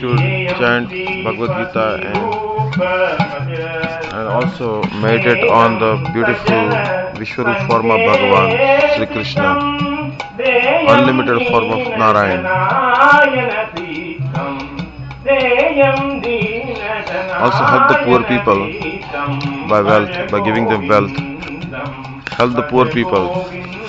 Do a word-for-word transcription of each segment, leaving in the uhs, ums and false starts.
should chant Bhagavad Gita and, and also meditate on the beautiful Vishwarup form of Bhagavan, Sri Krishna, unlimited form of Narayan. Also help the poor people by wealth, by giving them wealth. Help the poor people.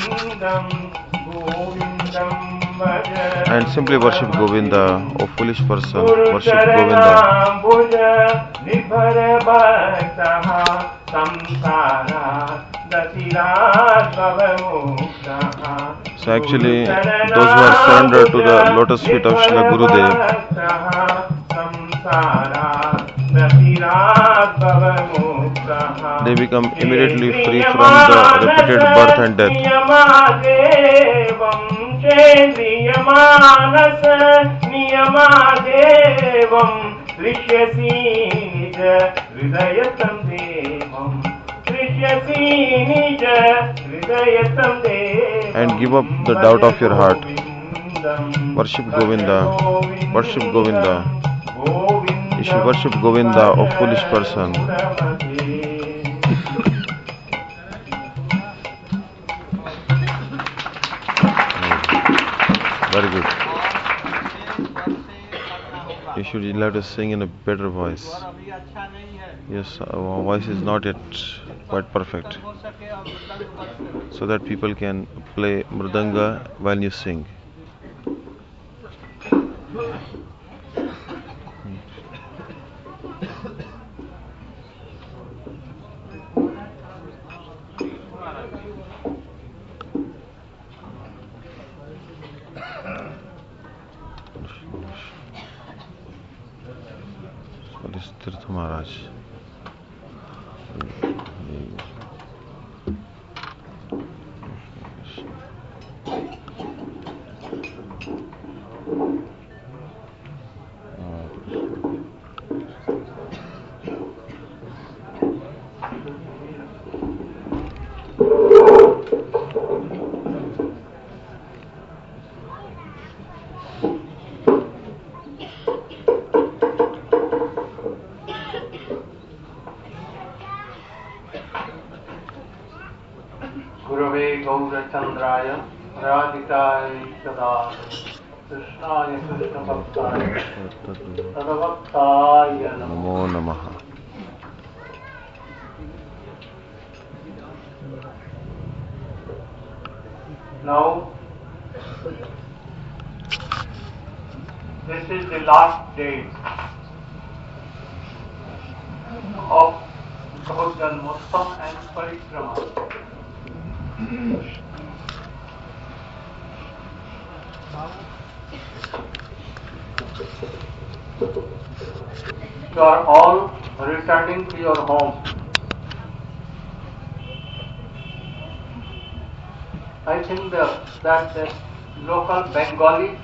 And simply worship Govinda, O foolish person, worship Govinda. So actually, those who are surrendered to the lotus feet of Srila Gurudev, they become immediately free from the repeated birth and death. And give up the doubt of your heart. Worship Govinda, worship Govinda. You should worship Govinda, O foolish person. Very good. You should learn to sing in a better voice. Yes, our voice is not yet quite perfect. So that people can play mridanga while you sing. Tirtha Maharaj. Gurave Gaurachandraya Radhikaya Sada Krishnaya Krishna Bhaktaya Tadavaktaya Namo Namaha. Now, this is the last day of Gaur-Janmotsav and Parikrama. You are all returning to your home. I think the, that the local Bengali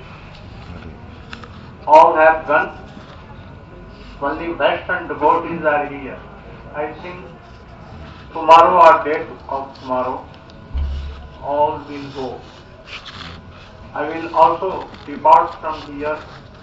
all have gone. Only Western devotees are here. I think tomorrow or day of tomorrow, all will go. I will also depart from here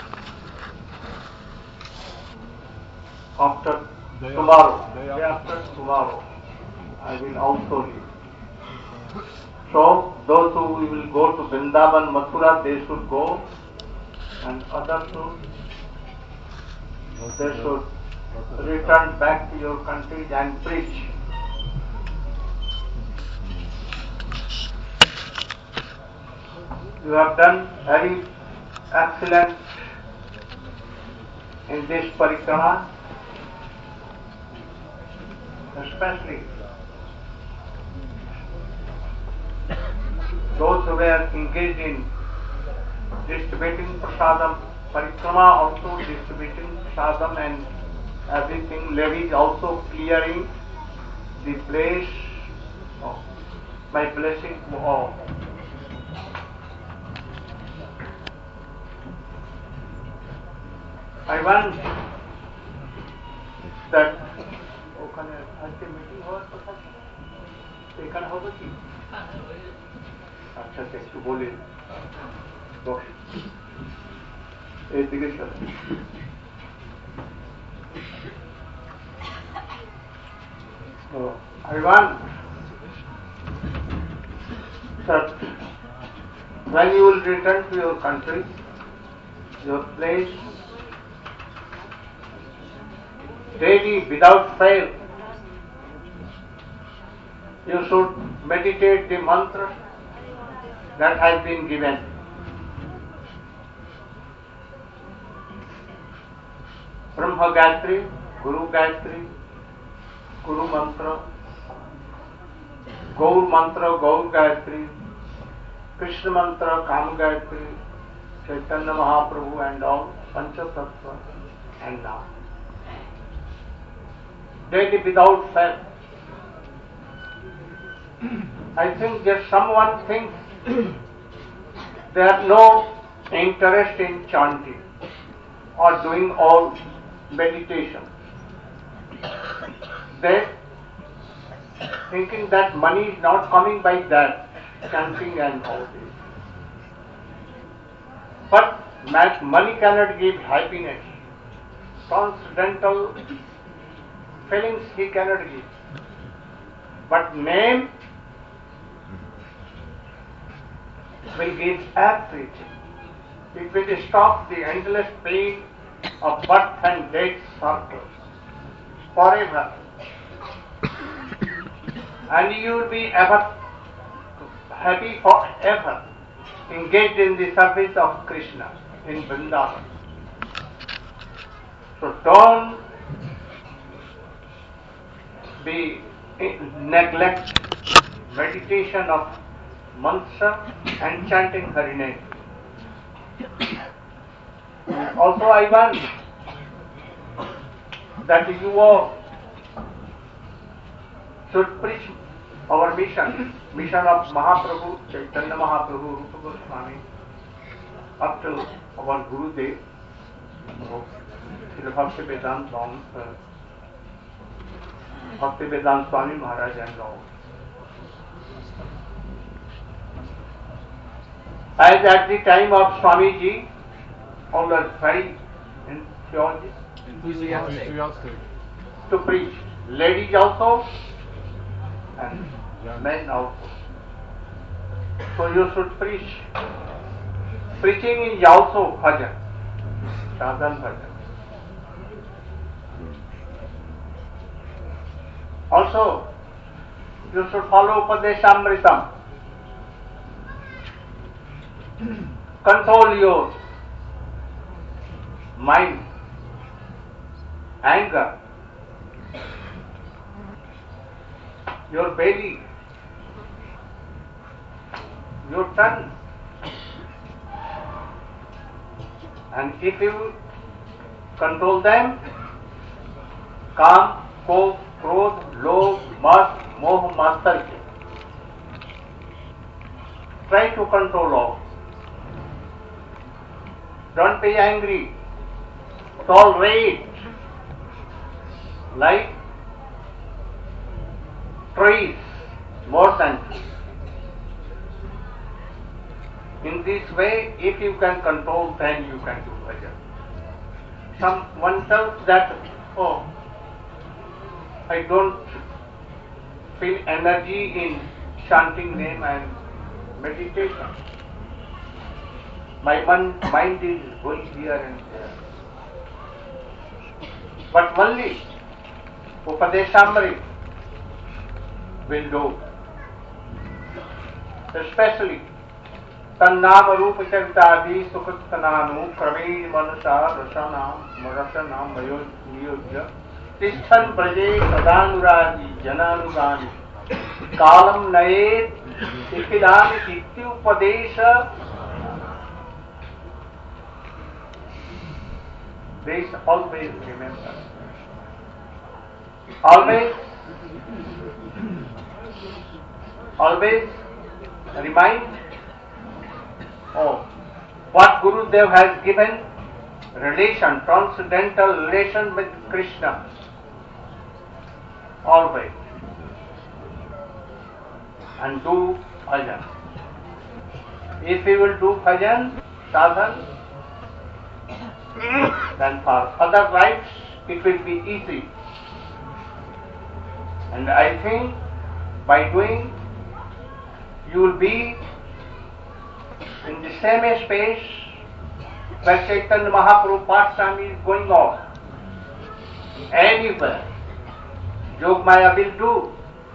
after tomorrow, day after tomorrow. I will also leave. So, those who will go to Vrindavan, Mathura, they should go, and others should, they should return back to your country and preach. You have done very excellent in this parikrama, especially those who were engaged in distributing prasadam, parikrama also distributing prasadam and everything, ladies also clearing the place by blessing to all. I want that ওখানে আজকে meeting হওয়ার কথা এখানে হবে কি আচ্ছা একটু বলি एतिके चले। So I want that when you will return to your country, your place, daily without fail, you should meditate the mantra that has been given. Brahma Gayatri, Guru Gayatri, Guru Mantra, Gaur Mantra, Gaur Gayatri, Krishna Mantra, Kam Gayatri, Chaitanya Mahaprabhu and all, Pancha Tattva and now. Daily without fail. I think that someone thinks they have no interest in chanting or doing all meditation. They thinking that money is not coming by that, chanting and all this. But money cannot give happiness. Transcendental feelings he cannot give. But name will give everything. It will stop the endless pain of birth and death circle forever. And you will be ever happy forever, engaged in the service of Krishna in Vrindavan. So don't be neglect meditation of mantra and chanting Hari name. Also I want that you all should preach our mission, mission of Mahaprabhu, Chaitanya Mahaprabhu, Rupa Goswami, up to our Gurudev, Srila Bhakti Vedanta Swami, Bhakti Vedanta Swami Maharaj and all. As at the time of Swamiji, all were very enthusiastic, enthusiastic to preach. Ladies also and men also. So you should preach. Preaching is also bhajan, sadhan bhajan. Also, you should follow Upadeshamritam. Control your mind, anger, your belly, your tongue. And if you control them, काम, कोप, क्रोध, लोभ, मद, मोह, मात्सर्य. Try to control all. Don't be angry. Tolerate. Like trees, more than trees. In this way, if you can control, then you can do bhajan. Someone tells that, oh, I don't feel energy in chanting name and meditation. My mind is going here and there. But only Upadeshamrita will do. Especially Tannam Rupa Charitadi Sukhatananu Praveed Manasa Rasanam Marasanam Mayodya Tisthan Praje Sadanuradi Jananugani Kalam Naed Ikidani Kityu Padesha. This always remember. Always, always remind of what Gurudev has given relation, transcendental relation with Krishna. Always. And do bhajan. If you will do bhajan, sadhan, then for other rites it will be easy. And I think by doing you will be in the same space where Chaitanya Mahaprabhu pastime is going on. Anywhere Yogmaya will do.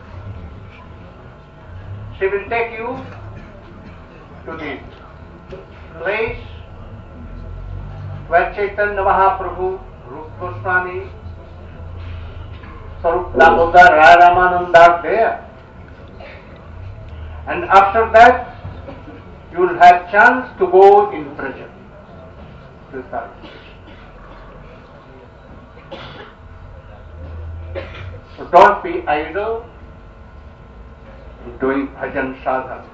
She will take you to the place where Chaitanya Mahaprabhu, Rupa Goswami, Sarup Damodar, Raya Ramananda are there. And after that, you will have chance to go in prison to service. So don't be idle in doing bhajan sadhana.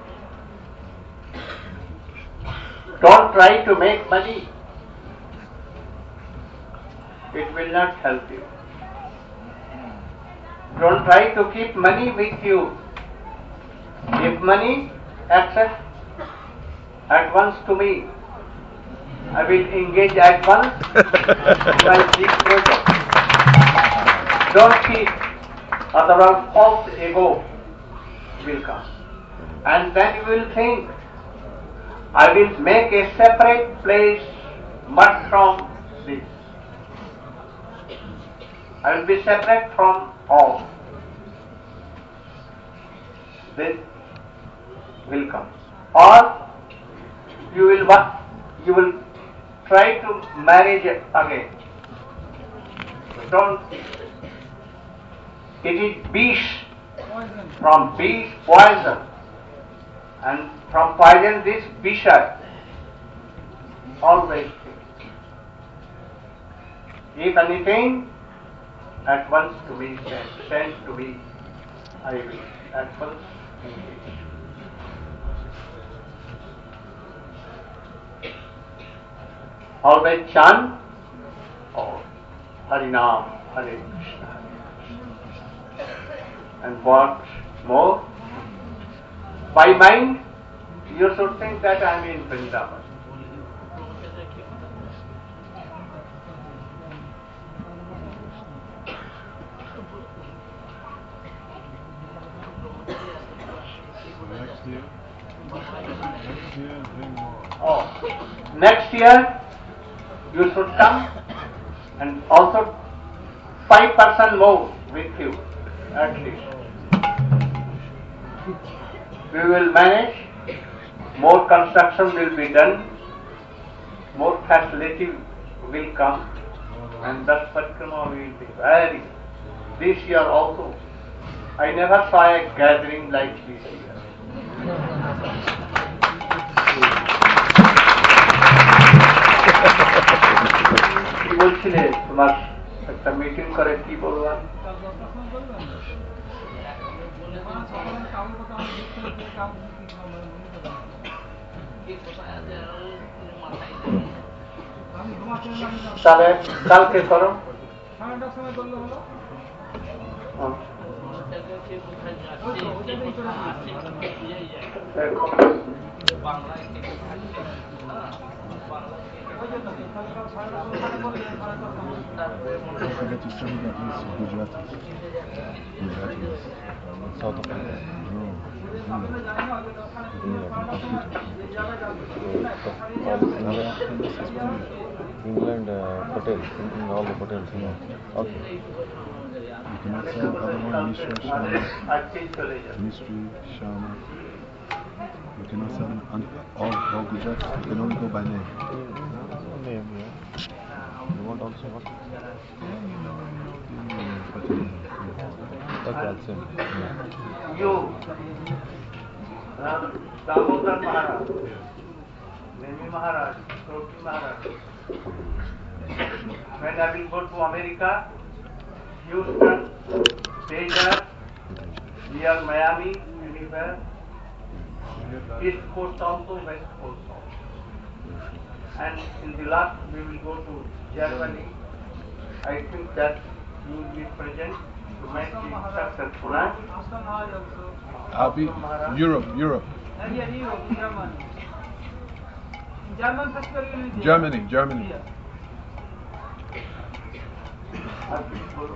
Don't try to make money. It will not help you. Don't try to keep money with you. If money, accept at once to me. I will engage at once in my big project. Don't keep, otherwise false ego will come. And then you will think, I will make a separate place but from this. I will be separate from all. This will come. Or you will you will try to marry again. Don't. It is beast. From beast poison, and from poison this visha. Always. If anything, at once to me send, send to me. I will at once engage. Always chant or Harinam, Hare Krishna. And what more? By mind, you should think that I am in Vrindavan. Oh, next year you should come and also five percent more with you at least. We will manage, more construction will be done, more facility will come, and thus Parikrama will be very. This year also, I never saw a gathering like this year. কি বলছিলে তোমার একটা meeting করে কি বললাম? তাহলে কালকে করো। South Africa. No. England uh, hotel, in, in all the hotels, you know. Okay. You cannot say other one, Mishra, Shama, Mystery, Shama. You cannot say un- all, all Gujarat, you can only go by name. Name, yeah. You want also what? Okay, I'll send. You, Ram, Damodar Maharaj, Nemi Maharaj, Koti Maharaj. When I will go to America, Houston, Texas, near Miami, anywhere, East Coast also, West Coast also. And in the last, we will go to Germany. I think that you will be present to make it successful. Huh? I'll be Europe, Europe. German festival will be there. Germany, Germany. Yeah. আর কিছু বলবো?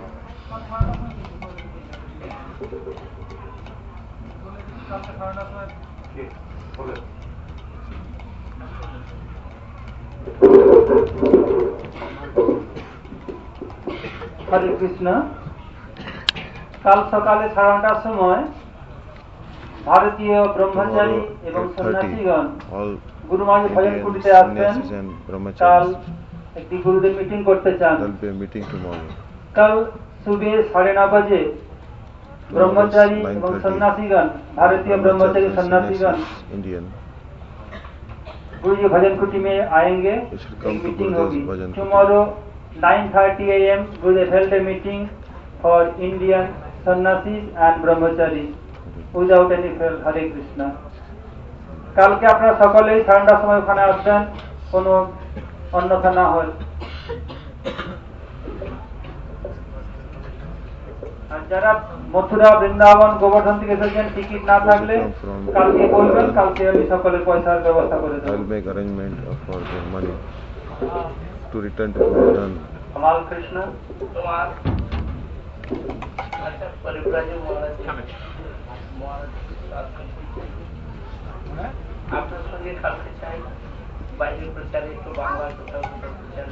হরে কৃষ্ণ। কাল সকালে সাড়ে নটার সময় ভারতীয় ব্রহ্মচারী এবং সন্ন্যাসীগণ গুরুমাঝি ভজন কুটিতে আসবেন। কাল একটি গুরুদের মিটিং করতে চান। কাল সুবে সাড়ে নয় বাজে ब्रह्मचारी एवं सन्यासीगण भारतीय ब्रह्मचारी सन्यासीगण गुरुजी भजन कुटी में आएंगे। मीटिंग होगी tomorrow nine thirty A M Gurudev held a meeting for Indian sannyasi and brahmachari without any fail. Hare Krishna. कल के अपना सकले ठंडा समय ओखाने आसबेन कोनो अन्यथा ना हय। যারা মথুরা বৃন্দাবন গোবর্ধন থেকে এসেছেন টিকিট না থাকলে কালকে বলবেন, কালকে আমি সকলের পয়সার ব্যবস্থা করে দেব। I'll make arrangement for their money to return to Godhan. कमाल कृष्ण তোমার আচ্ছা পরিব্রাজক মহারাজ মহারাজ আপনার সঙ্গে কালকে চাই বাইরে প্রচারে তো বাংলা কোথাও কোথাও প্রচার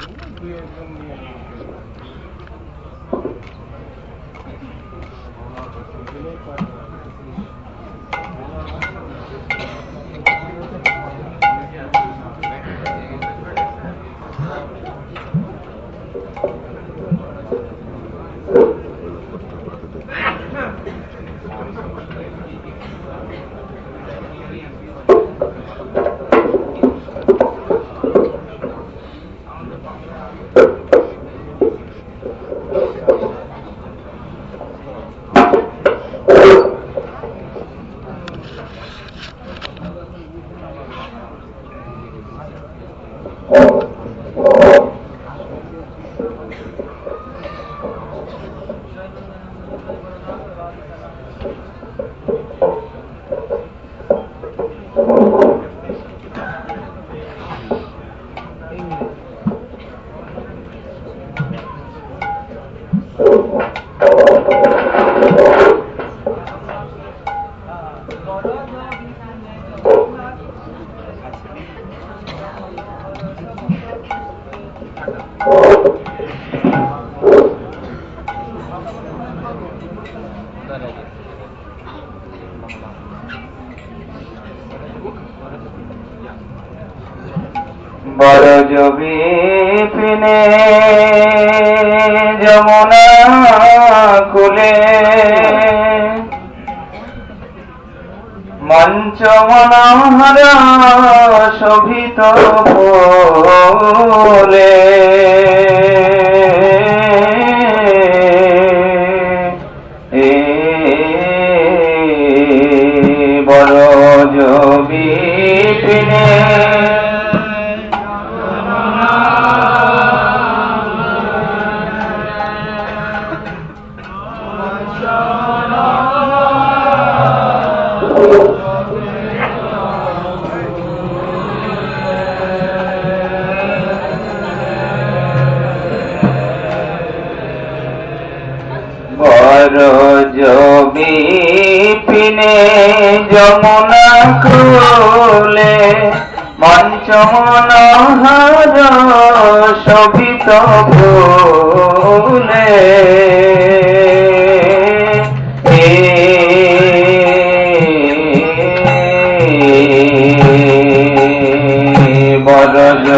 বিপিনে যমুনা কুলে মঞ্চ মনোহর শোভিত ফুলে বরজ বিপিনে বিপিনে যমুনা কুলে মঞ্চ মনোহর শোভিত ফুলে বরজ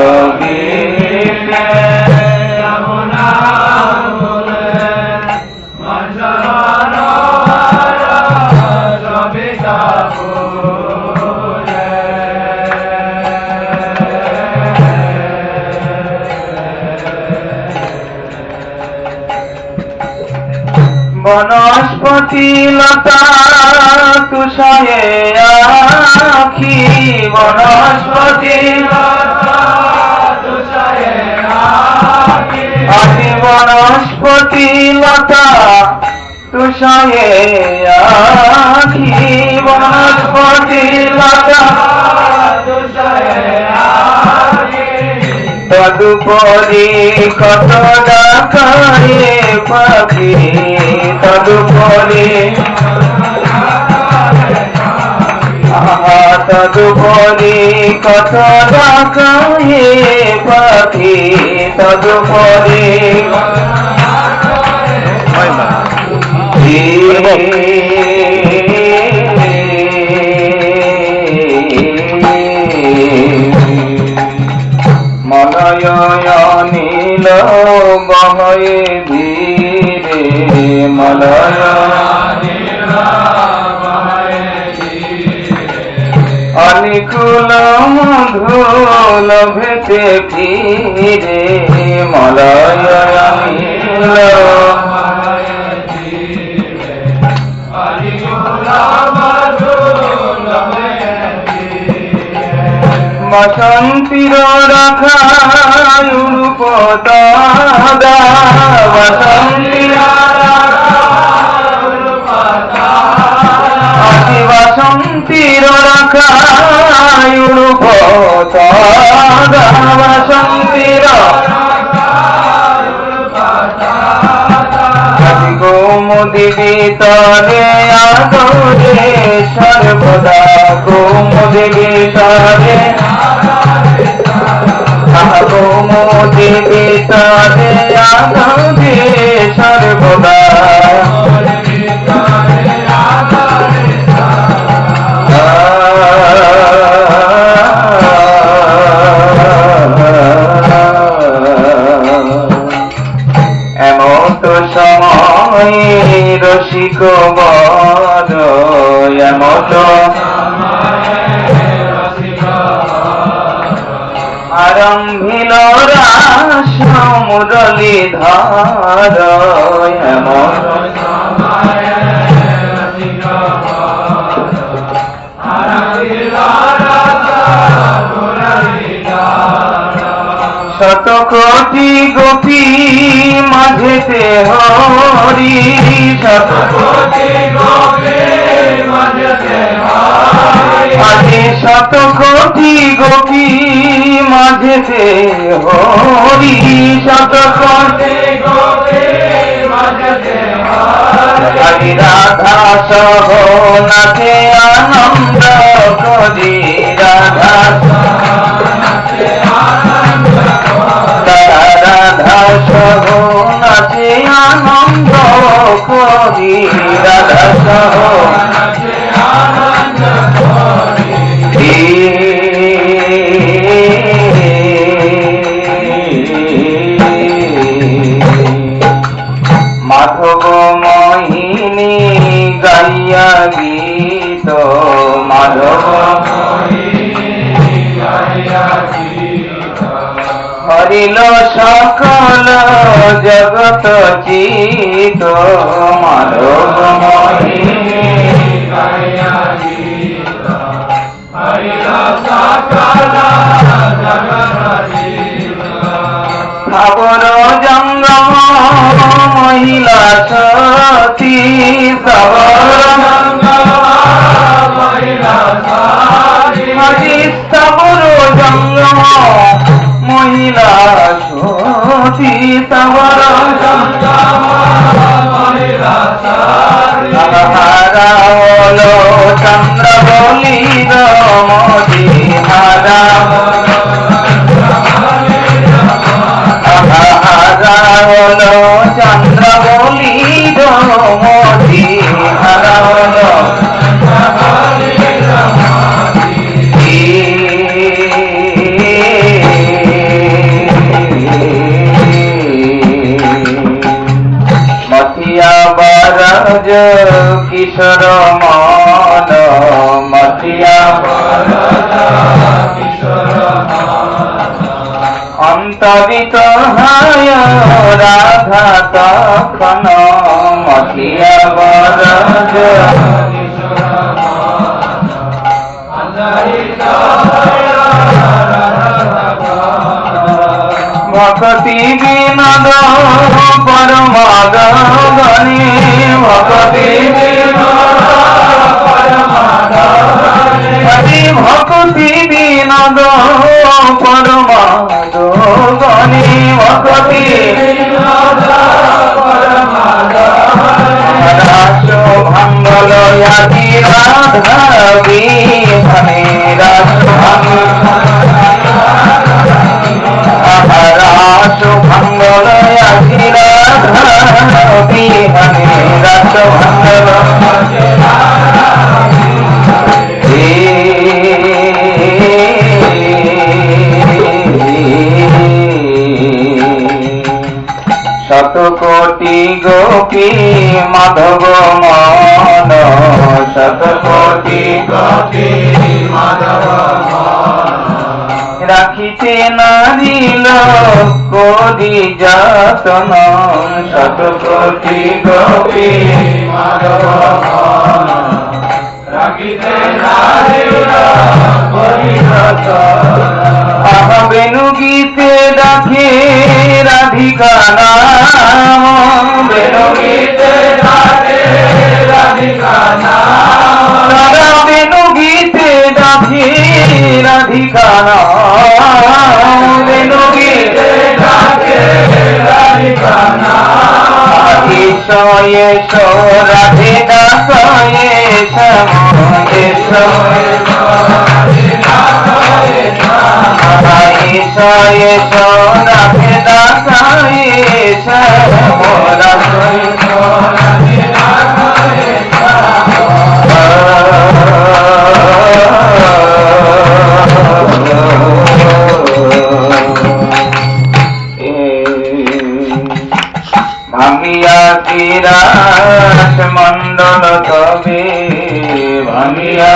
বনস্পতি লতা তুষারে আখি বনস্পতি লতা তুষারে আখি আখি বনস্পতি লতা তুষারে আখি বনস্পতি লতা তুষারে আখি তদ তদুপরি কত ডাকায়ে পাখি তদুপরি আহা তদুপরি কত ডাকায়ে পাখি তদুপরি মলয় নীল বহয়ে ধীরে মলয় অনিকুল মধুল ভেতে ফিরে মলয় নীল বসন্তীর রাখায়ুরূপ দাদা বসন্তীর আদি বসন্তীর রাখায়ুরূপ দাদা বসন্তীর আদি গোমুদি তরে আদরে সর্বদা গোমুদি তরে গোমুদি তরে আদরে সর্বদা এমত সময় রসিক বর এমত আরম্ভিল রাস মুরলীধর এমত শত কোটি গোপী মাঝেতে হরি শত কোটি গোপী মাঝেতে হরি আদি শত কোটি গোপী মাঝেতে হরি শত কোটি গোপী মাঝেতে হরি আদি রাধা সহ নাচে আনন্দ করি রাধা রাধা সহ নাচে আনন্দ করি রাধা সহ মাধব মোহিনী গাইয়া গীত মাধব হরিল সকল জগত চিত মাধব মোহিনী খবর জঙ্গম মহিলা সতী খবর খবর জঙ্গম মহিলা সতী খবর হারা হলো চন্দ্র বলি রমদি হারা হারা হলো চন্দ্র বলি রমদি হারা হলো মথিয়া বরজ কিশোর মন মথিয়া অন্তরিত হায় রাধা তখন মথিয়া বরজ ভক্তি বিনোদ পরমাগনি ভক্তি হরি ভক্তি বিনোদ পরমাগনি শত কোটি গোপী মাধব মন, শত কোটি গোপী মাধব রাখিতে নারিল করি যতন, শত কোটি গোপী মাধব রাখিতে নারিল করি যতন। আহ বেনু গীতে ডাকে রাধিকা নাম, বেনু গীতে ডাকে রাধিকা নাম, রাধা বেনু গীতে ডাকে রাধিকা নাম, বেনু গীতে ডাকে রাধিকা নাম। এসো এসো রাধে দাস এসো, এসো এসো এসো রাধে দাস এসো, ভাঙিয়া তিরাস মণ্ডল তবে, ভাঙিয়া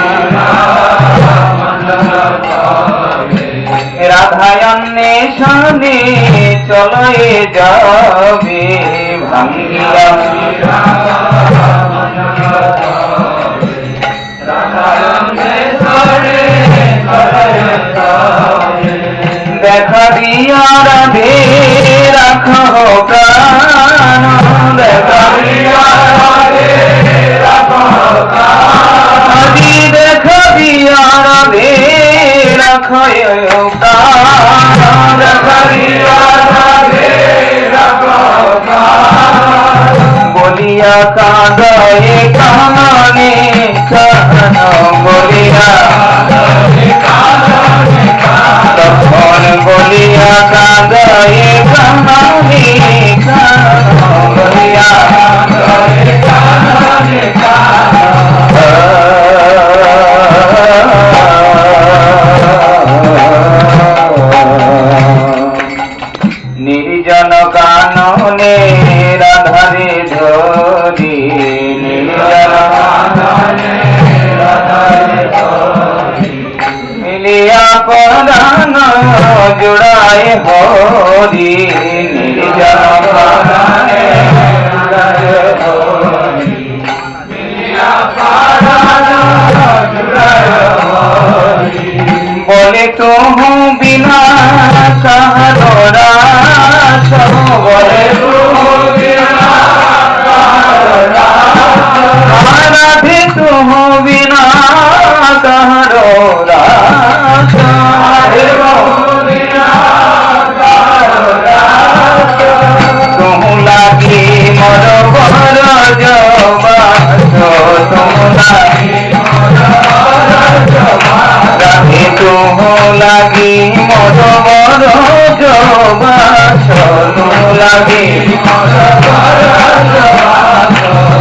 রাধায়ন্বেষণে চলে যাবে, ভাঙিয়া দেখা দিয়া রাধে রাখো প্রাণ, দেখা দিয়া রাধে রাখো প্রাণ, দেখা দিয়া রাধে রাখো প্রাণ, দেখা দিয়া রাধে রাখো প্রাণ। বলিয়া কাঁদে কাননে কান, বলিয়া তখন বলিয়া কাঁদে কাননে কান, বলিয়া কাননে কান। নির্জন কাননে রাধারে ধরি, নির্জন কাননে রাধারে ধরি, মিলিয়া পরাণ জুড়ায় হরি, নির্জন কাননে রাধারে ধরি, মিলিয়া পরাণ জুড়ায় হরি। বলে তুহু বিনা কাহারো রাস, বলে তুহু বিনা কাহারো রাস, রাধে তুহু বিনা কাহারো রাস, রাধে তুহু বিনা কাহারো রাস। তুহু লাগি মর বর জবাস, তুহু লাগি রাধে তুহু লাগি মর বর জবাস, তুহু লাগি মর বর জবাস।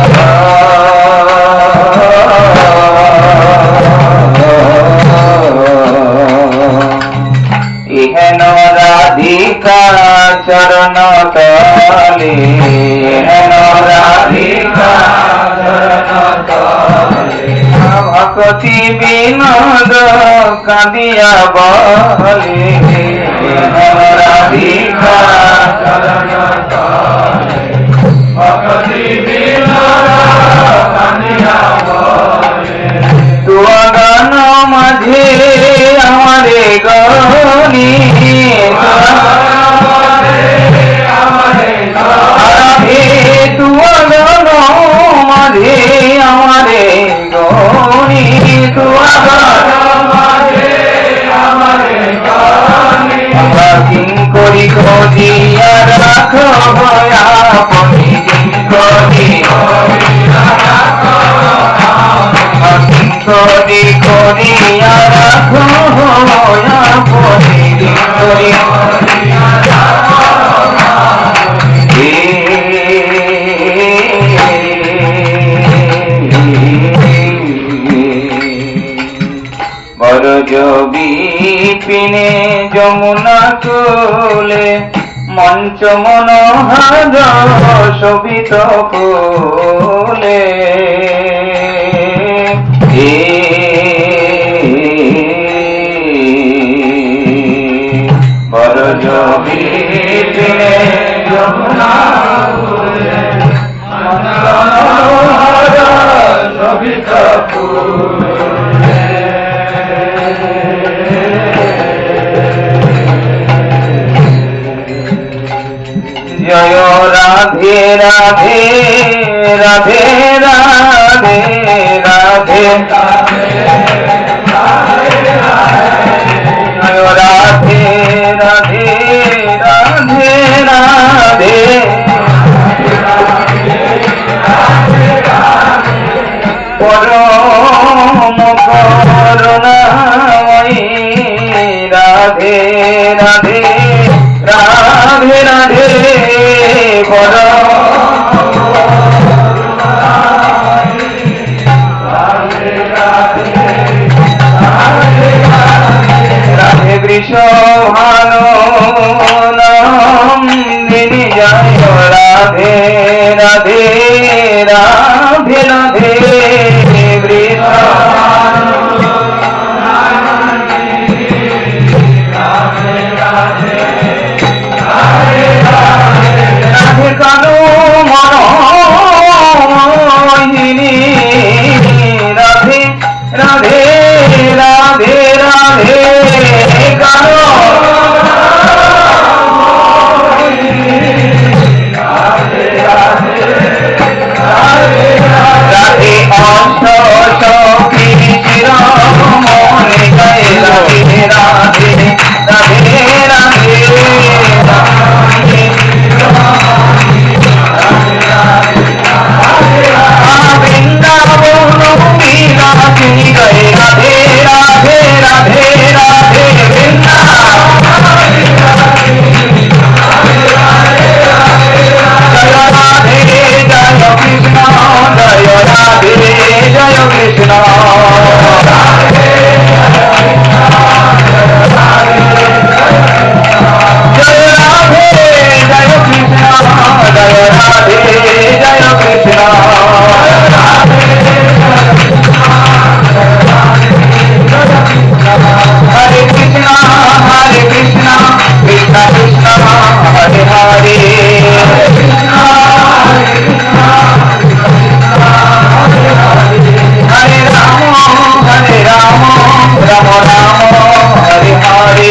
ইহেন রাধিকা চরণ তলে, ইহেন রাধিকা চরণ তলে, ভক্তি বিনোদ কাঁদিয়া বলে, ইহেন রাধিকা চরণ তলে, ভক্তি বিনোদ কাঁদিয়া বলে। তুয়া গান মাঝে আমারে গনি, তুয়া গান মাঝে আমারে গনি, তুয়া গান মাঝে আমারে গনি। কিং করি করিয়া রাখো আপনি, কিং করি করি করিয়া রাখো আপনি, কিং করি বরজ বিপিনে যমুনা কুলে, মঞ্চ মনোহর শোভিত ফুলে বড় জমিতে যমুনা ফুলে মনোহর শোভিত ফুলে জয় রাধে রাধে রাধে রাধে রাধে জয় রাধে রাধে রাধে রাধে পরম করুণাময়ী রাধে রাধে রাধে রাধে পরম রাধে বৃষভানু নন্দিনী জয় রাধে রাধে রাধে রাধে বৃষভানু রাধে কানু মনোহিনী রাধে রাধে রাধে রাধে কানু রাধে অষ্ট সখী শিরোমণি জয় রাধে রাধে রাধে রাধে বৃন্দাবন বিলাসী জয় রাধে রাধে রাধে রাধে জয় রাধে জয় কৃষ্ণ জয় রাধে জয় কৃষ্ণ জয় রাধে জয় কৃষ্ণ জয় রাধে জয় কৃষ্ণ হরে কৃষ্ণ হরে কৃষ্ণ কৃষ্ণ কৃষ্ণ হরে হরে হরে রাম হরে রাম রাম রাম হরে হরে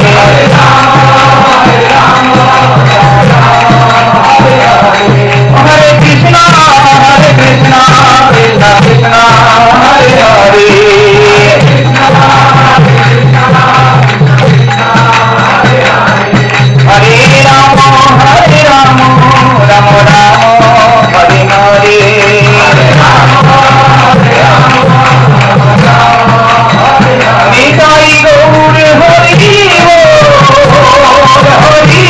হরে কৃষ্ণ হরে কৃষ্ণ কৃষ্ণ কৃষ্ণ হরে হরে হরে রাম হরে রাম রাম রাম হরে হরে নিতাই গৌর হরি হরি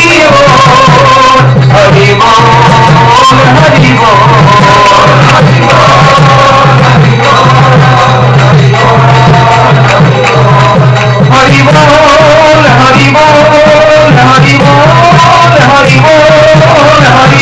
হরি হরি হরি বল হরি বল হরি বল হরি বল হরি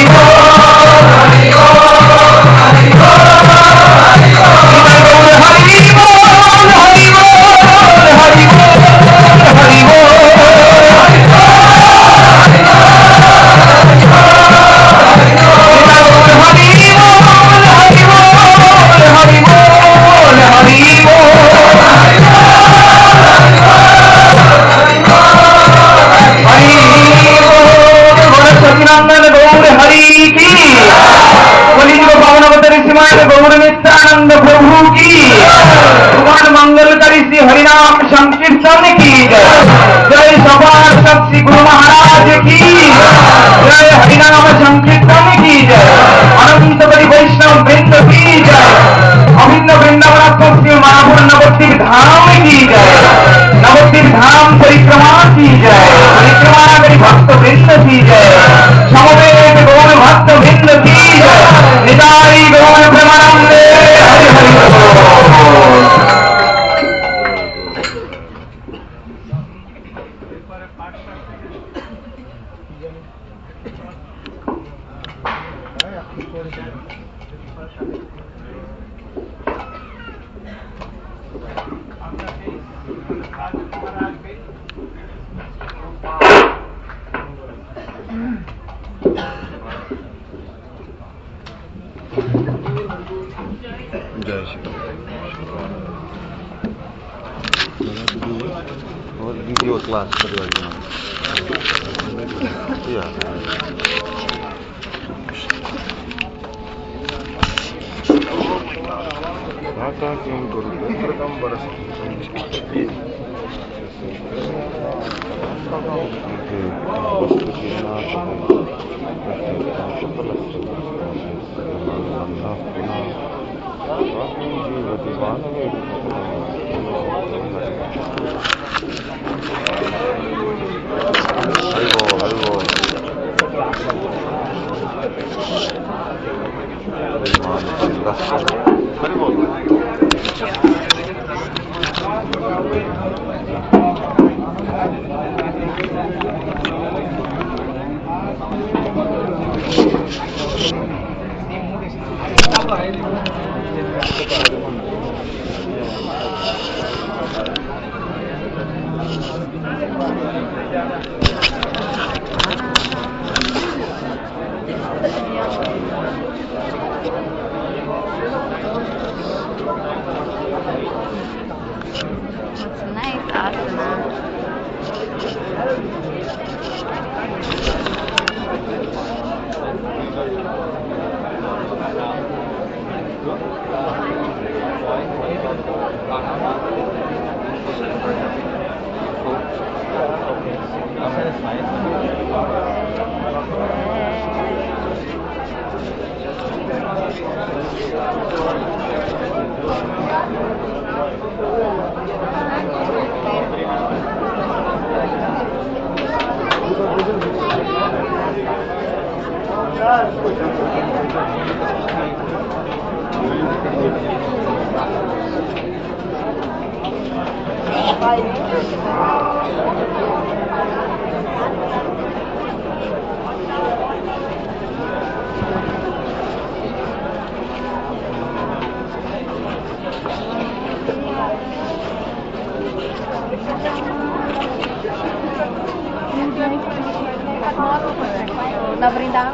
गौर नित्यानंद प्रभु की भगवान मंगलकारी श्री हरिनाम संकीर्तन की जय जय सवार श्री गुरु महाराज की जय हरिनाम संकीर्तन की जय अनंत बड़ी वैष्णव वृंद की जय अभिन्न वृंदावनात्मक श्री महापुर नवद्वीप धाम की जय नवद्वीप धाम परिक्रमा की जय परिक्रमा करी भक्त वृंद की जय समवेत गौर भक्त वृंद की जय निताई गौर प्रेमानंदे हरि हरि बोल। Or video class for your yeah. Kaka kim kuru dokter kam baras. Hello, hello. It's nice asana. Na Vrindavan?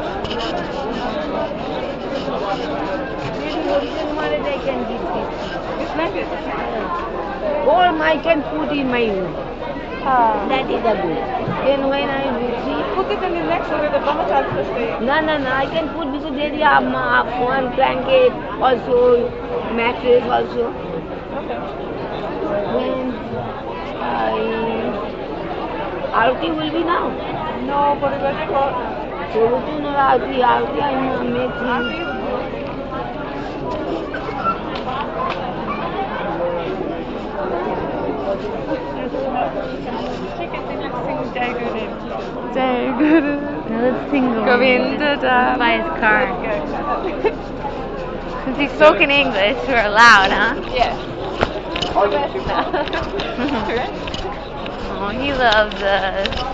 Maybe original knowledge I can give this. It's like it. All I can put in my room. Ah. That is a good. Then when I will see, Put it in the next one with the brahmacharya stay. no, no, no, I can put because there is a uh, one blanket also, mattress also. Okay. When I, Aarti will be now. No, but when I got So we do not Aarti, Aarti I am making. Jai Guru. Jai Guru. No, let's sing Govinda Da. by his car. Since he spoke in English, we're allowed, huh? Yes. Oh, he loves us.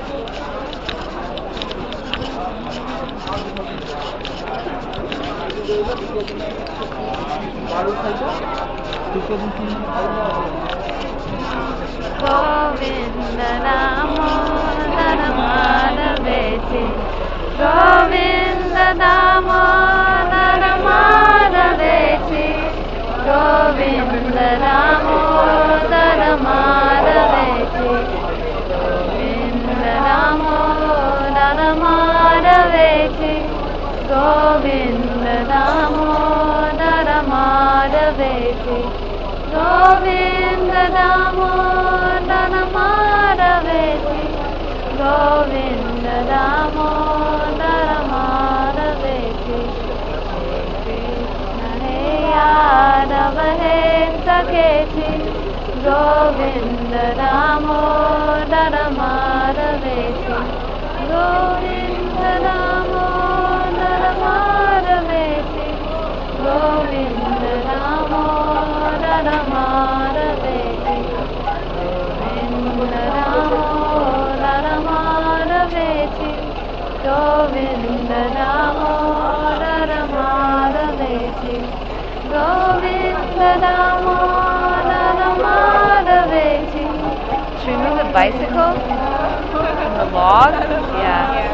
Govinda Damodara Madhaveti, Govinda Damodara Madhaveti, Govinda Damodara Madhaveti, Govinda Damodara Madhaveti, Govinda Damodara Madhaveti, Govinda Damodara Madhaveti, Govinda Damodara Madhaveti, Krishna He Yadava He Saketi, Govinda Damodara Madhaveti, Govinda Damodara Madhaveti, Govinda Damodara Madhaveti, Govinda Damodara Madhaveti, Govinda Damodara Madhaveti, Govinda Damodara Madhaveti. Should we move the bicycle? The log? Yeah.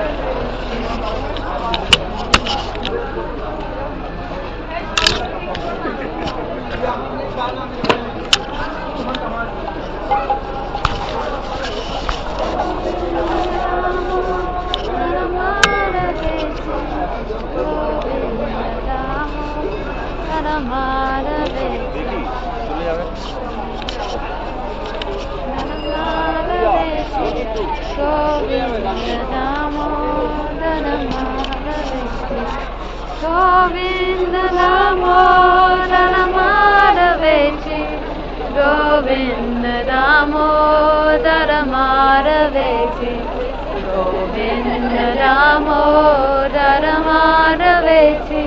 Govinda Damodar Madhaveci, Govinda Damodar Madhaveci, Govinda Damodar Madhaveci,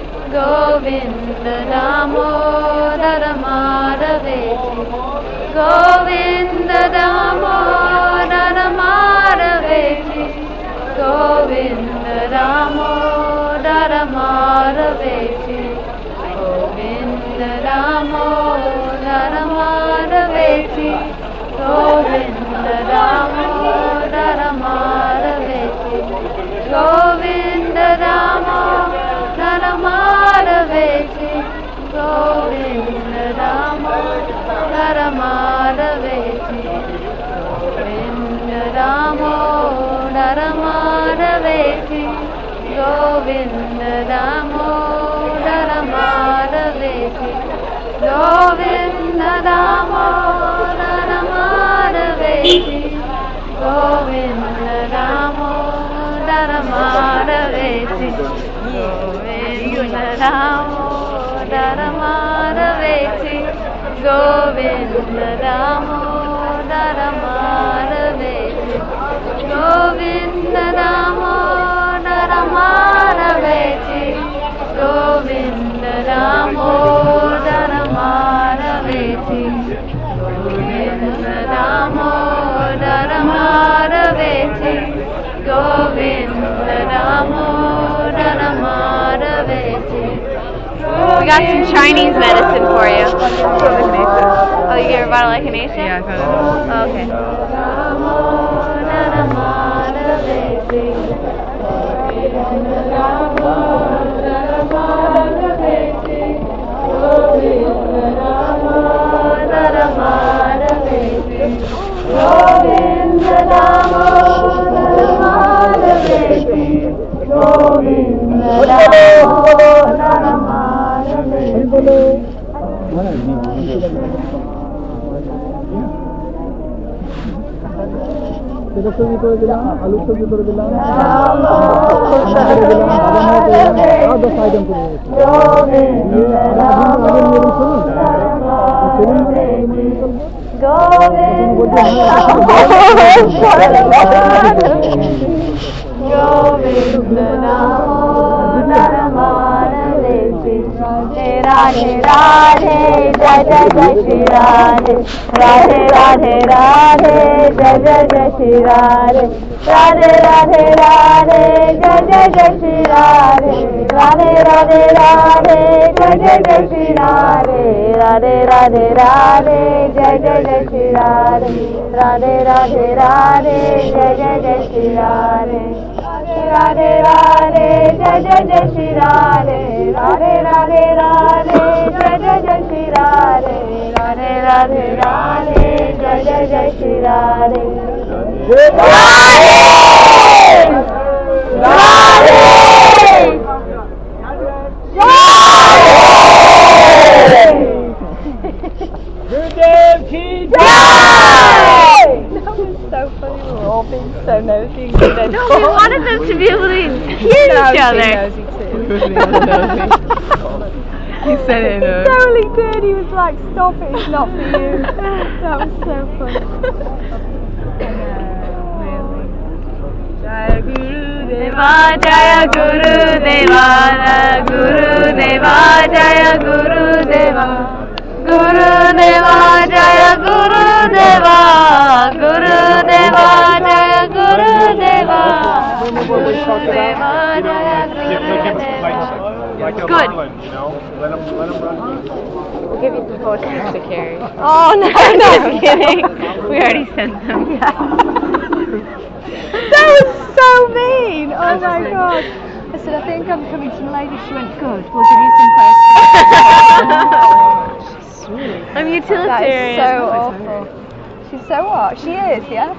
Govinda Damodar Madhaveci, Govinda Damodar Madhaveci, Govinda Damodar Madhaveci, Govinda Damodar Madhaveci, Govinda Damodar Madhaveci, Govinda Damodar Madhaveci, Govinda Damodar Madhaveci, Govinda Damodar Madhaveci, Govinda Damodar Madhaveci, Govinda Damodar Madhaveci, Govinda Damodar Madhaveci, Govinda Damodar Madhaveci, Govinda Damodar Madhaveci, Govinda Damodar Madhaveci, Govinda Damodar Madhaveci, Govinda Damodar Madhaveci, Govinda Damodar Madhaveci. We got some Chinese medicine for you. Oh, you gave her bottle of echinacea? Yeah, I found it. Oh, okay. তেলের সবজি করে দিলাম, আলুর সবজি করে দিলাম, দশ item করে Radhe Radhe Jai Jai Jai Shri Radhe Radhe Radhe Radhe Jai Jai Jai Shri Radhe Radhe Radhe Radhe Jai Jai Jai Shri Radhe Radhe Radhe Radhe Jai Jai Jai Shri Radhe Radhe Radhe Radhe Jai Jai Jai Shri Radhe Radhe Radhe Radhe Jai Jai Jai Shri Radhe Radhe Radhe Jai Jai Jai Shri Radhe Radhe Radhe Radhe Jai Jai Jai Shri Radhe Radhe Radhe Radhe Jai Jai Jai Shri Radhe Radhe Gurudev ki jai! That was so funny. We were all being so nosy. No, we wanted them to be able to hear each other. Nosy too. He said it. He totally did. He was like, "Stop it! It's not for you." That was so funny. Jaya Guru Deva, Jaya Guru Deva, Guru Deva, Jaya Guru Deva, Guru Deva, Jaya Guru Deva, Guru Deva, Jaya Guru Deva, Guru Deva, Jaya Guru Deva. Good. You know, let them, let them run. We'll give you some posters to carry. Oh no, no, I'm kidding. We already sent them. That was so mean! Oh my god! I said, I think I'm coming to Malaysia. She went, good, we'll give you some posters. I'm utilitarian. That is so awful. She's so what? She is, yeah?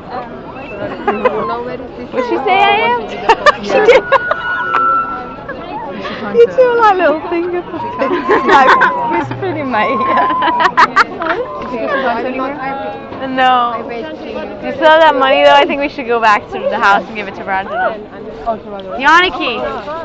Would she say I am? She did. You do like little fingers. Like whispering in my ear. No. You still have that money though? I think we should go back to the house and give it to Rajana. Yannicki!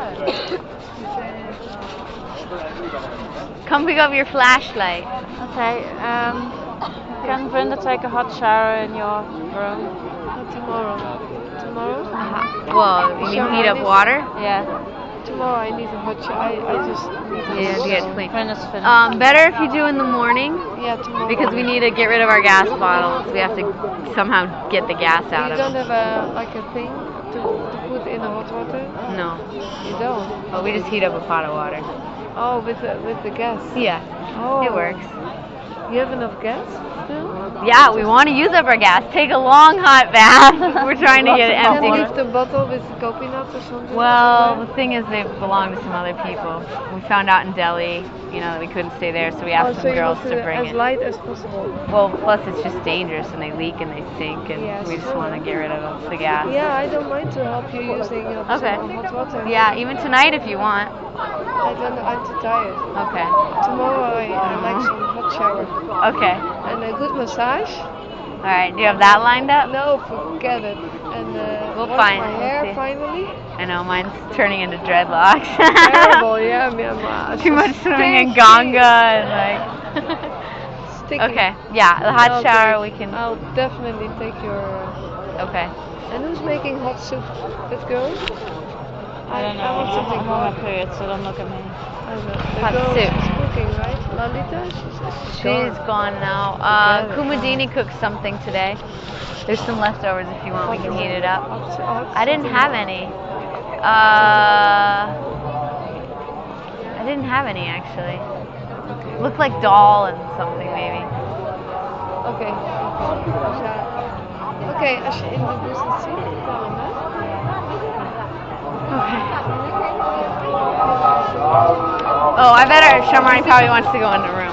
Come pick up your flashlight. Okay, um, can Brenda take a hot shower in your room? Tomorrow. Tomorrow? Uh, well, you mean heat up water? Yeah. Tomorrow I need a hot shower. I, I just need Yeah, to get clean. Brenda's finished. Um, better if you do in the morning. Yeah, tomorrow. Because we need to get rid of our gas bottles. We have to somehow get the gas out You of don't them. have a, like a thing to, to put in the hot water? No. You don't? Oh, we just heat up a pot of water. Oh, with the, with the gas? Yeah. Oh. It works. You have enough gas still? Yeah, we want to use up our gas. Take a long hot bath. We're trying to get it Can you empty. leave the bottle with coffee nuts or something? Well, the thing is, they belong to some other people. We found out in Delhi, you know, that we couldn't stay there, so we Oh, asked so some you girls want to it bring as it. light as possible. Well, plus it's just dangerous, and they leak and they sink, and Yes. we just want to get rid of the gas. Yeah, I don't mind to help you using uh, Okay. some hot water. Yeah, even tonight if you want. I don't know, I'm too tired. Okay. Tomorrow I, I like some hot shower. Okay. And a good massage. All right. Do you have that lined up? No, forget it. And uh, We'll wash find- my we'll hair see. finally. I know mine's turning into dreadlocks. Terrible, yeah, Myanmar. Too much swimming in Ganga and like. Sticky. Okay. Yeah, the hot Okay. shower we can. I'll definitely take your. Okay. And who's making hot soup? That girl? I don't know. I want something I'm on hot. my period, so don't look at me. I don't know. The Hot girl soup. is cooking, right? Lalita? She's, she's She's gone. gone now. Uh, Forget it. Kumudini cooked something today. There's some leftovers if you want. We can heat it up. Hot- hot I didn't soup. have any. Uh, I didn't have any actually. Looked like dal and something maybe. Oké. Oké, als je in de bus zit, bel hem, hè? Okay. Oh, I bet our Shamari probably wants to go in the room.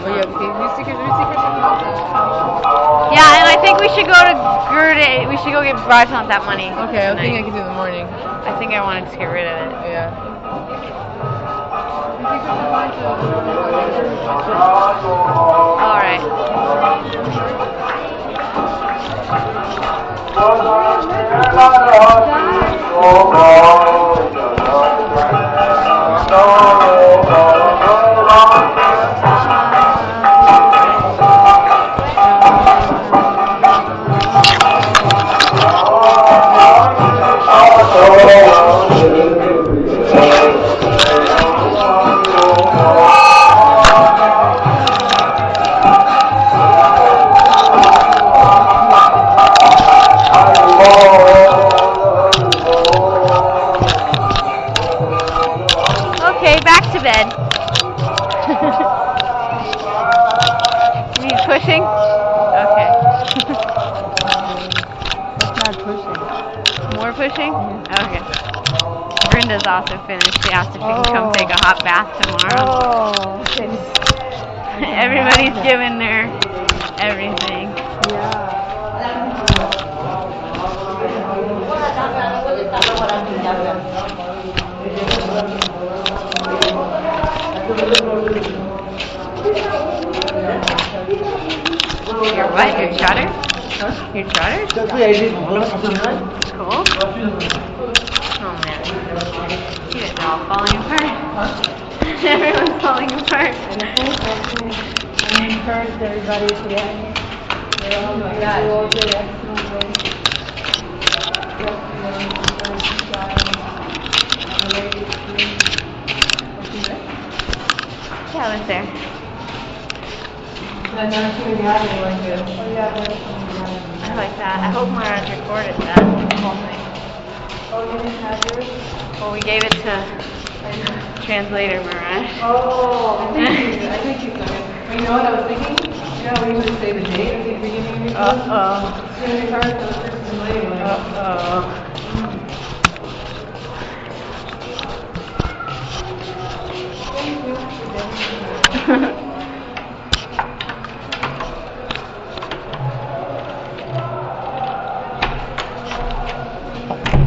Yeah, and I think we should go to Gurde. We should go give Rajant that money. Okay, I think I tonight. can do it in the morning. I think I want to just get rid of it. Yeah. All right. Okay, back to bed. You need pushing? Okay. That's not pushing. More pushing? Okay. Brenda's also finished. She asked if she can come Oh. take a hot bath tomorrow. Oh, okay. Everybody's giving their everything. Yeah. Your what? Your shutter? Your shutter? Cool. Oh man. You guys are all falling apart. Everyone's falling apart. I encouraged everybody to get oh my God. Yeah, I was there. I like that. I hope Mara's recorded that whole thing. Oh, you didn't have yours? Well, we gave it to translator Mara. Oh, I think you, I think you got it. You know what I was thinking? You know, we would say the date at the beginning of your class. Uh-oh. It's going to be hard for the person to lay one. Uh-oh.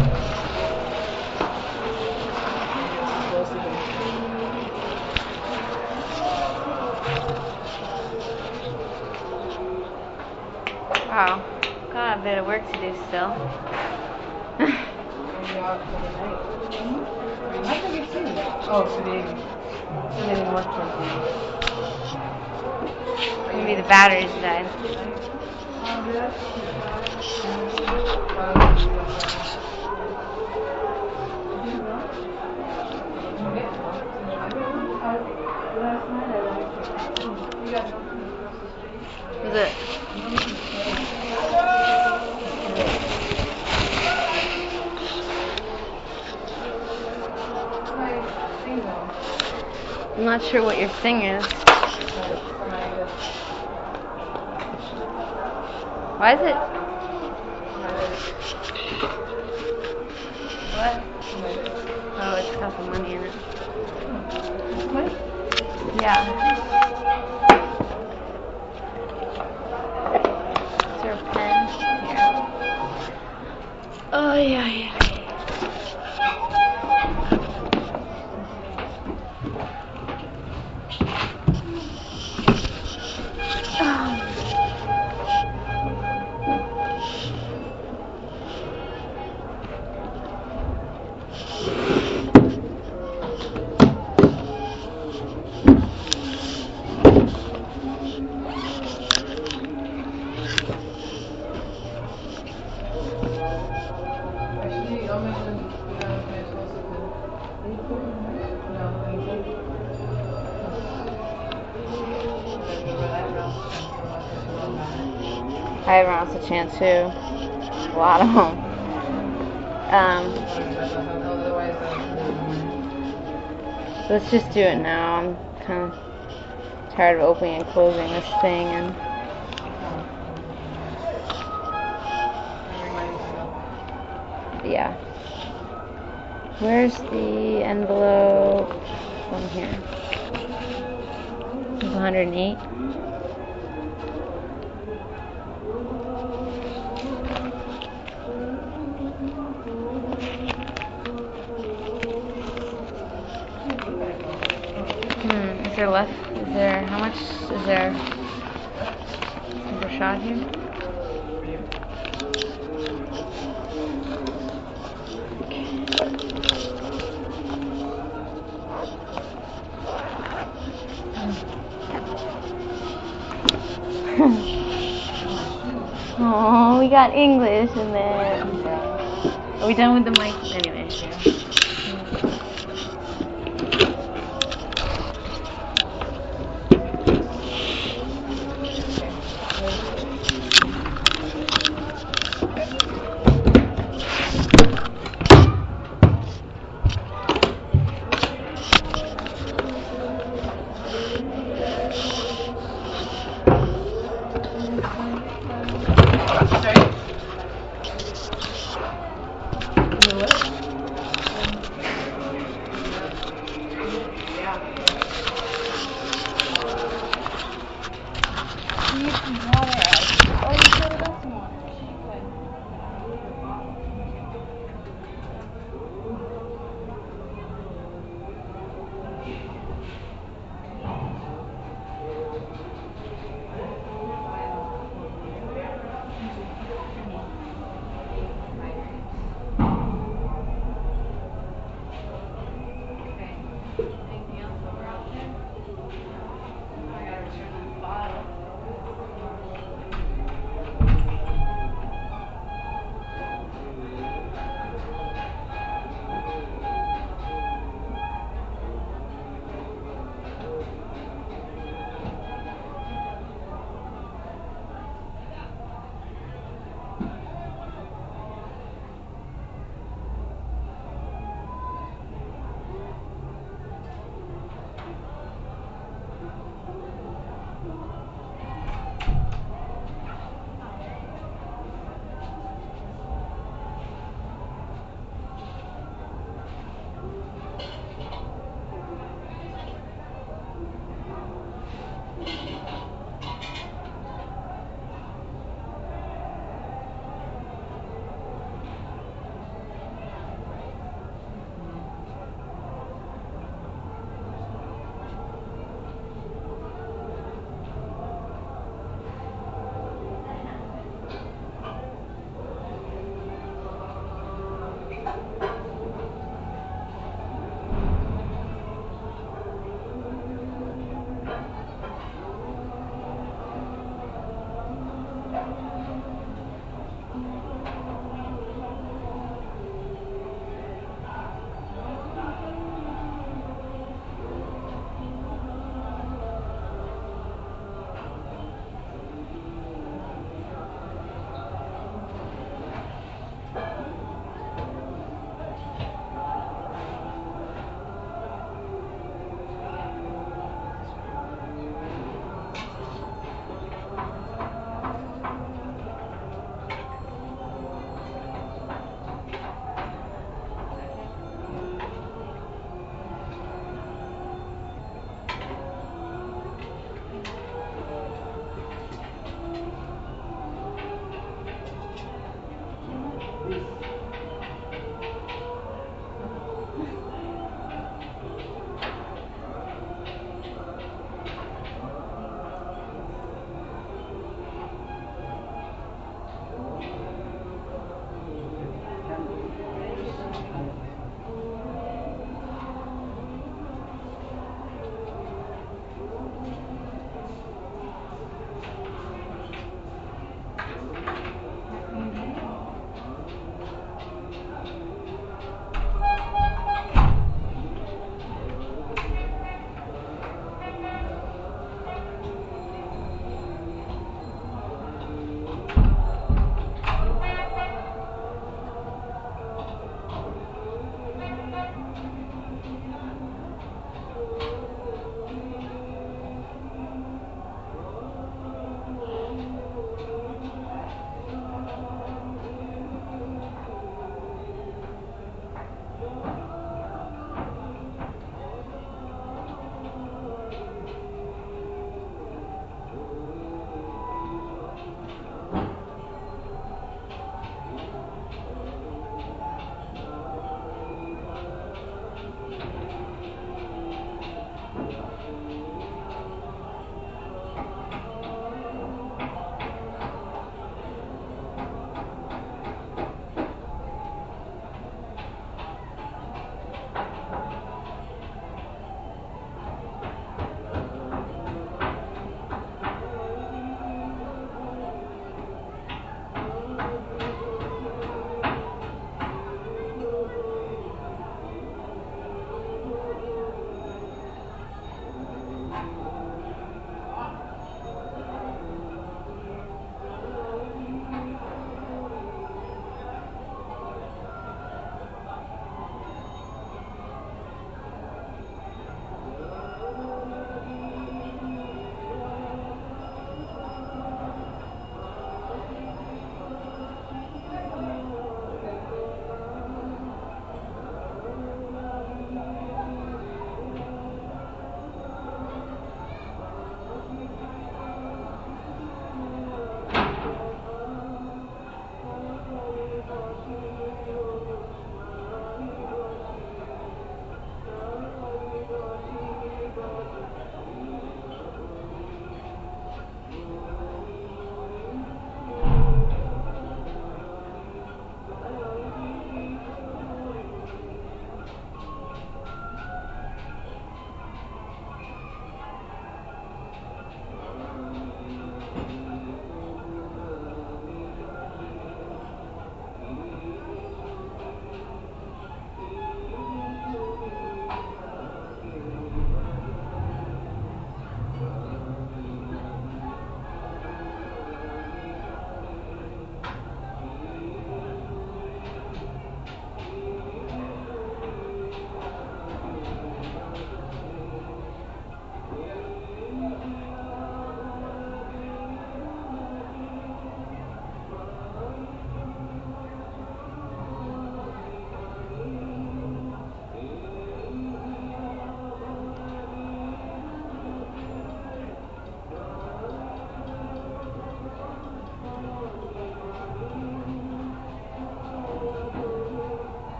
Wow, got a bit of work to do still. Oh, so they, so they didn't work for it. Maybe the batteries died. Was it? I'm not sure what your thing is. Why is it? What? Oh, it's got the money in it. What? Yeah. Is there a pen? Here. Oh, yeah, yeah. I haven't lost a chance too. A lot of them. Um, let's just do it now. I'm kind of tired of opening and closing this thing, and yeah. Where's the envelope? One here. one hundred eight. Is there left? Is there, how much is there? Is there a shot here? Oh, we got English in there. Are we done with the mic? Anyway.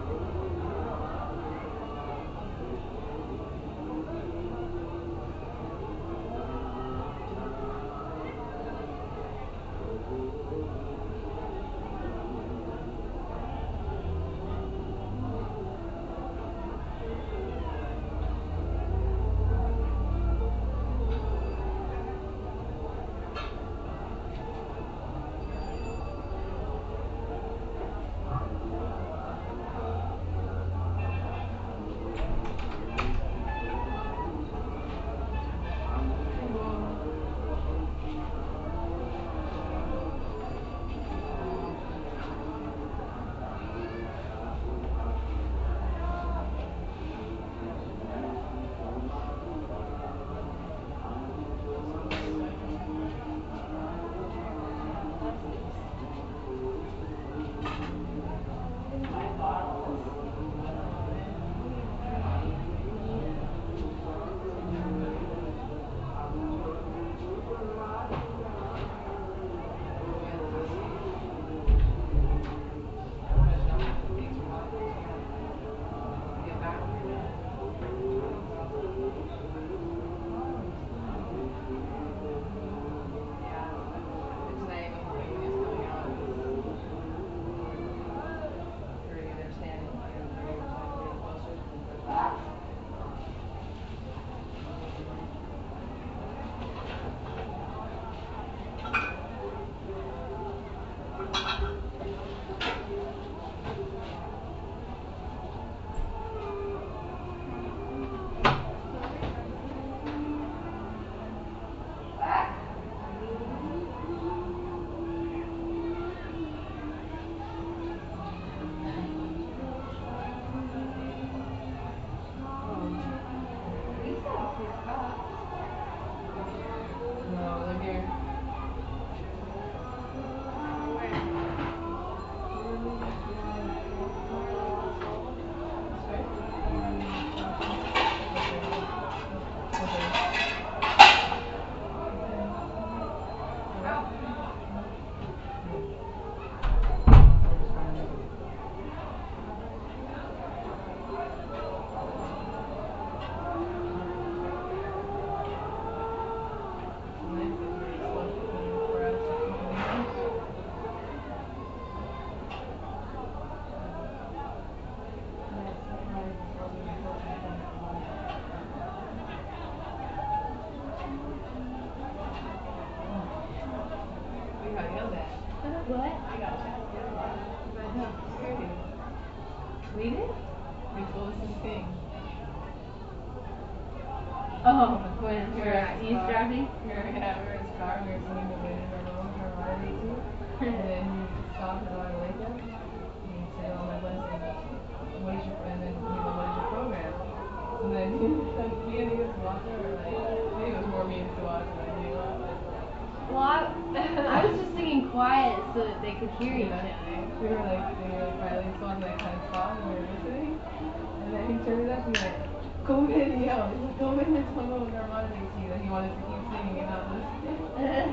Oh, when we were at eavesdropping? We were, yeah, we were in his car, we were singing the wind in our room, our water too. And then he stopped and wanted to wake up. And he said, oh, my blessing, what is your, and then, you know, what is your program? And then he, he and he was watching, or like, maybe it was more me and to watch, but he was like, Well, I, I was just singing quiet so that they could hear each other. we were like, we were like, finally, so I was like, kind of stopped, and we were listening. And then he turned it up, and he like, go in and yell. He's like, go in and tell me what Nirvana makes you. Like, he wanted to keep singing and not listening.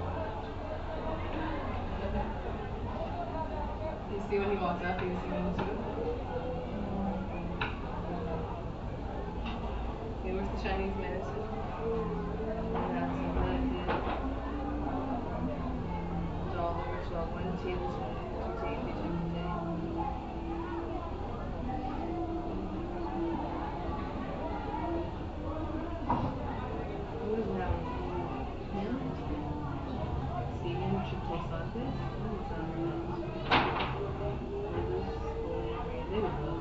You see when he walked up, he was singing too. Okay, where's the Chinese medicine? That's what I did. Dollar, so one tablespoon to take vitamin A. What is that? Him? Semen tryptophan? What is that? They would know.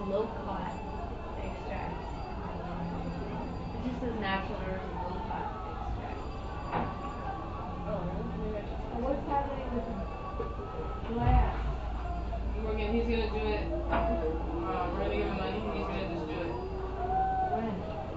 low-fat extract. It just says natural herbs and low-fat extract. Oh, really? What's happening with the glass? Morgan, he's gonna do it. Uh, we're gonna give him money and he's gonna just do it. When?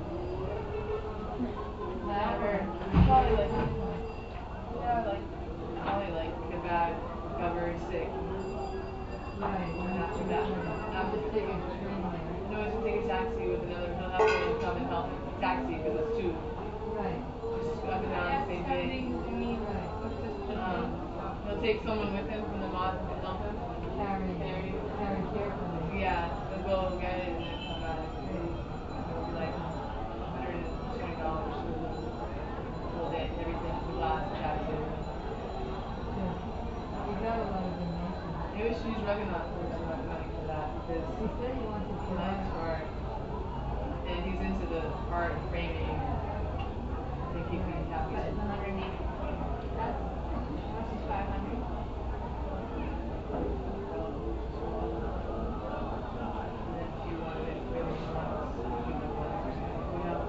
Never. Probably like, yeah, like, probably like if I got very sick. Right. And after that, after Take a train there. no, it's to take a taxi with another. He'll have to come and help taxi because it's two. Right. Just up and down the same day. Um, he'll take someone with him from the mosque to help him. Carry, Carry. carry carefully. Yeah, they'll go get it and then come back. It'll be like one hundred twenty dollars for the whole day, everything, the glass, the taxi. We got a lot of donations. Maybe we should use Reganat for some money for that because He said he wanted he to likes art and he's into the art framing. I think he'd be happy. But it's one hundred eighty. That's, this is five hundred. And then if you wanted it really once, you can do one or something. You know?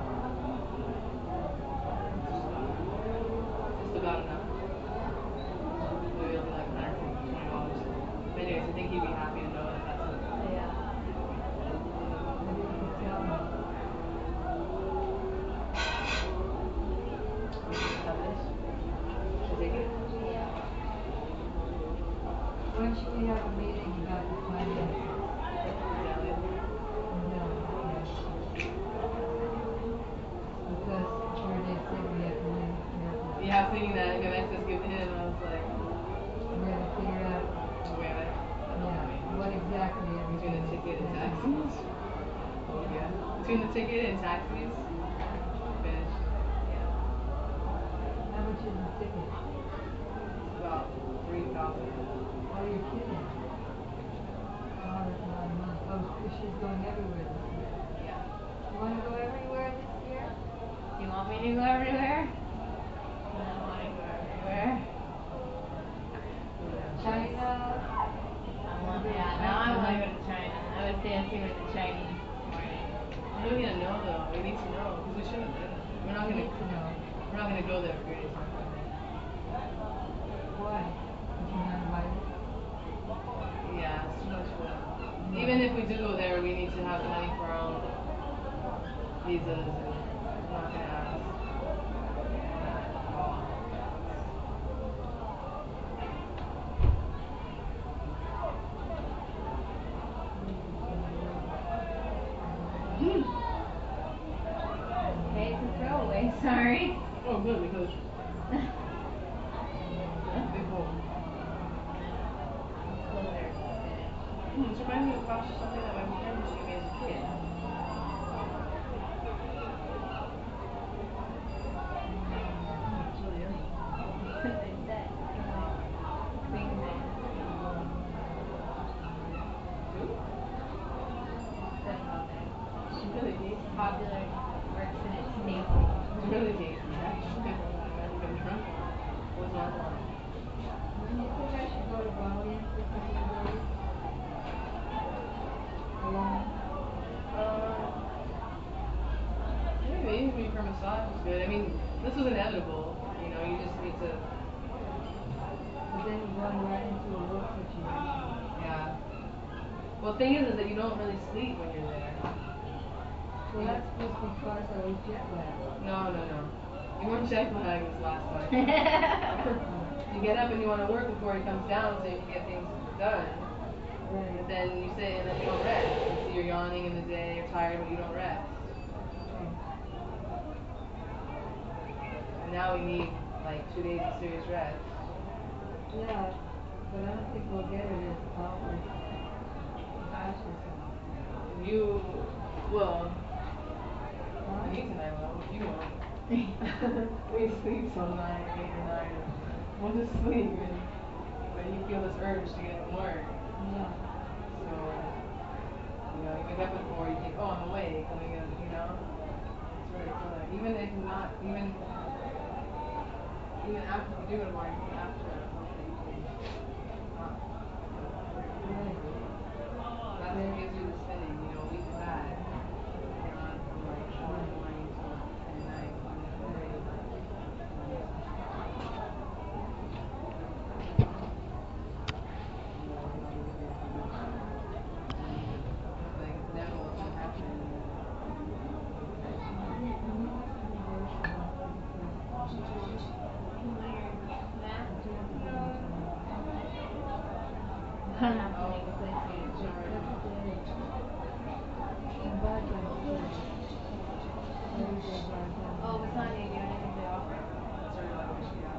Just about enough. Maybe it'll be like one hundred twenty dollars. But anyways, I think he'd be happy to know that that's it. Yeah. Maybe you could tell him. Have this? Should I take it? Yeah. When should we have a meeting about the finances? Yeah, later. No, yes. Because sure they said we have to live carefully. Yeah, I was thinking that if excess give to him, I was like, We're gonna figure out, wait a minute. yeah, what exactly Between everything the is. ticket and taxis. Oh yeah. Between the ticket and taxis, finish. How much is the ticket? About three thousand. Oh, you're kidding. Oh, that's a lot of money. Oh, because she's going everywhere this year. Yeah. You wanna go everywhere this year? You want me to go everywhere? I don't want to go everywhere. China? I want, yeah, now I want to go to China. I was dancing with the Chinese this morning. What are we gonna know though? We need to know because we shouldn't. We're not We gonna. need to know. We're not gonna go there for good. Why? Because you're not invited? Yeah, it's too much for them. Even if we do go there, we need to have the money for our own visas and I'm not gonna ask. Hey, it's a throwaway, sorry. Oh, good, because that's big hole. Hmm, this reminds me of something that my friend used to give me as a kid. It's really yummy. It's really tasty. Popular works in its staple. It's really tasty, actually. I've been drunk on it. What's one one? Do you think I should go to Bali for a couple of days? Alone? Uh, maybe, maybe for massage is good. I mean, this was inevitable. You know, you just need to. But then you're going right into a work situation. Yeah. Well, the thing is, is that you don't really sleep when you're there. Well, that's just because I was jet lagged. No, no, no. You weren't jet lagged this last time. You get up and you want to work before he comes down so you can get things done. Right. But then you say, and then you don't rest. You see, you're yawning in the day, you're tired, but you don't rest. And now we need like two days of serious rest. Yeah, but I don't think we'll get it as often as fascism. You will. Huh? Denise and I will. You won't. We sleep till nine, eight or nine. We'll just sleep, and but you feel this urge to get to work. Yeah. So, you know, you wake up at four, you think, oh, I'm awake. Let me go, you know. It's really killer. Even if not, even even after you do go to work, even after hopefully you can not. Right. That's what gives you the sitting, you know. Oh, it's not any anything they offer? That's really like what she got.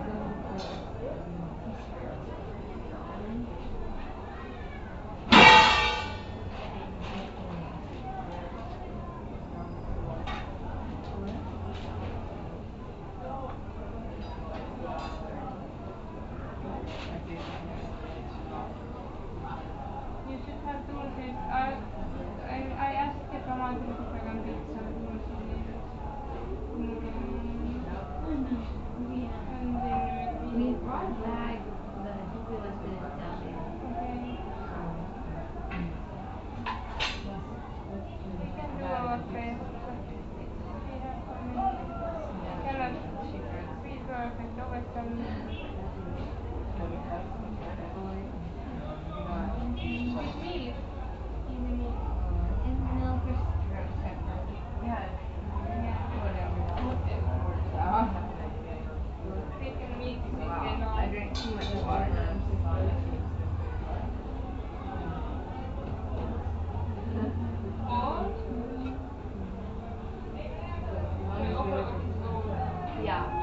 You should have to look at, I, I, I asked if I wanted to put on the something which is needed. And then We brought a bag that I think we left it down there. okay. We can do our best, but we have so many. We cannot be perfect always come. Meat. Easy meat. And milk or pepper. Yeah. Yeah. Whatever. Chicken meat, chicken all. I drank too much water. Yeah.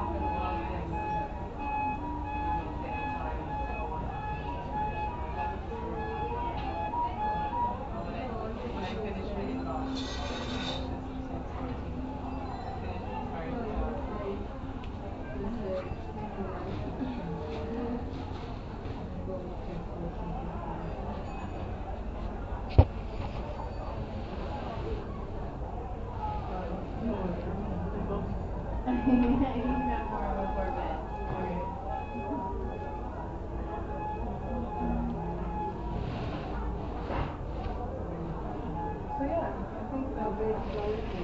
So yeah, I think the big goal is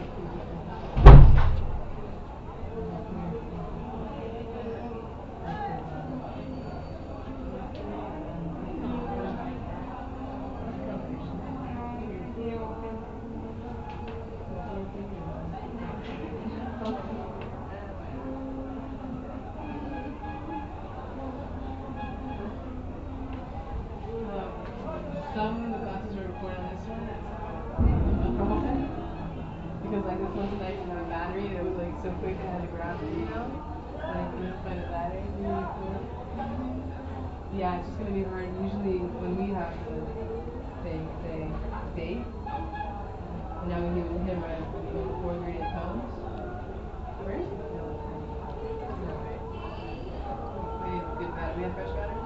some of the classes are recorded on this one and some are on because like this one's nice and had a battery and it was like so quick I had to grab it, you know? And I couldn't find a battery. Really cool. Yeah, it's just gonna be hard. Usually when we have the thing, say date, and now we give it to him right before the ingredient comes. Where is it? No. No. We need good battery. We have fresh batteries?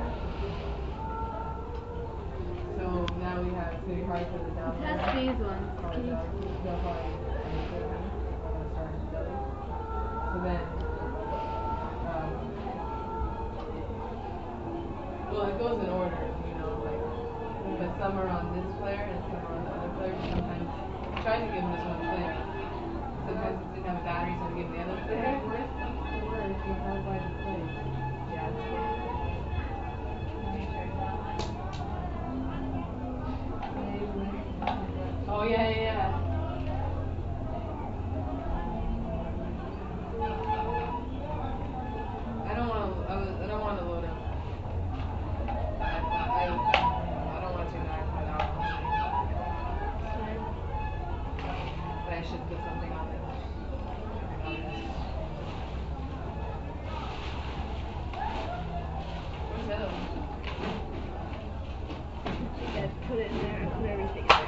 So now we have, it's gonna be hard for the down. Test these ones. Probably down. They'll probably I'm gonna start in Delhi. So then, um, well, it goes in order, you know, like, but some are on this player and some are on the other player. Sometimes I tried to give him this one player. Sometimes it didn't have a battery, so I give him the other player. Worst comes to worst, you have by the plate. Yeah, it's good. Oh yeah, yeah, yeah. I don't want to. I, was, I don't want to load up. I, I, I don't want to take an iPad out. But I should put something on it. Where's the other one? Yeah, put it in there. Put everything in there.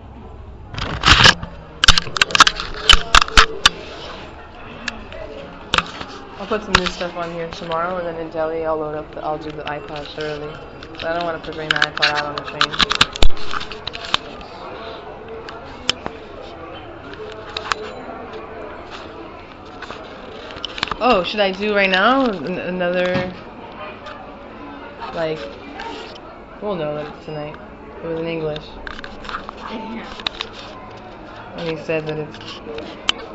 I'll put some new stuff on here tomorrow, and then in Delhi I'll load up. The, I'll do the iPod thoroughly. But I don't want to bring the iPod out on the train. Oh, should I do right now An- another? Like, we'll know that it's tonight. It was in English. And he said that it's